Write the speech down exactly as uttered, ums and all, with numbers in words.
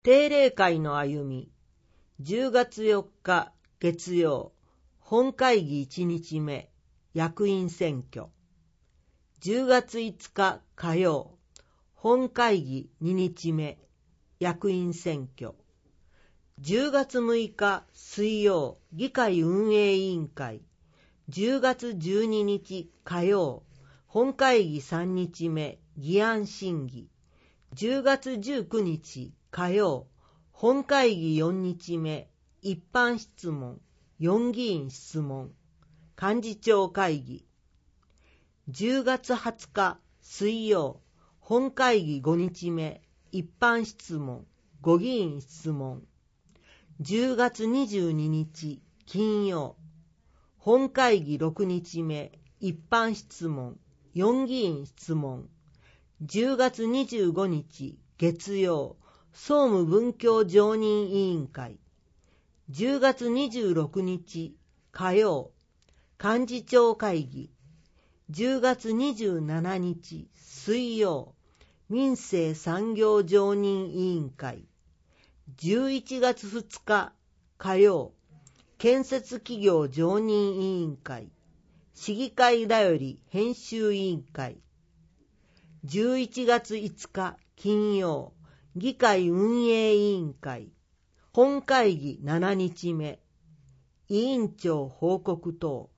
定例会の歩み、じゅうがつよっか月曜、本会議いちにちめ、役員選挙。じゅうがついつか火曜、本会議ににちめ、役員選挙。じゅうがつむいか水曜、議会運営委員会。じゅうがつじゅうににち火曜、本会議さんにちめ、議案審議。じゅうがつじゅうくにち火曜、本会議よっかめ、一般質問、よん議員質問、幹事長会議。じゅうがつはつか水曜、本会議ごにちめ、一般質問、ご議員質問。じゅうがつにじゅうににち金曜、本会議ろくにちめ、一般質問、よん議員質問。じゅうがつにじゅうごにち月曜、総務文教常任委員会。じゅうがつにじゅうろくにち火曜、幹事長会議。じゅうがつにじゅうしちにち水曜、民政産業常任委員会。じゅういちがつふつか火曜、建設企業常任委員会。市議会だより編集委員会。じゅういちがついつか金曜、議会運営委員会。本会議しちにちめ。委員長報告等。